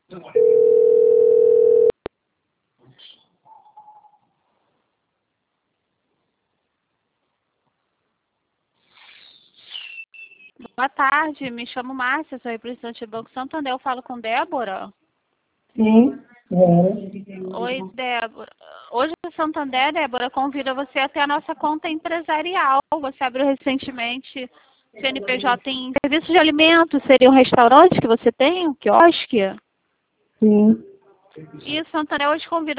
Boa tarde, me chamo Márcia, sou representante do Banco Santander. Eu falo com Débora? Sim, Vera. Oi, Débora. Hoje o Santander, Débora, convida você até a nossa conta empresarial. Você abriu recentemente CNPJ em serviço de alimentos. Seria um restaurante que você tem? Um quiosque? Sim. E o Santander hoje convida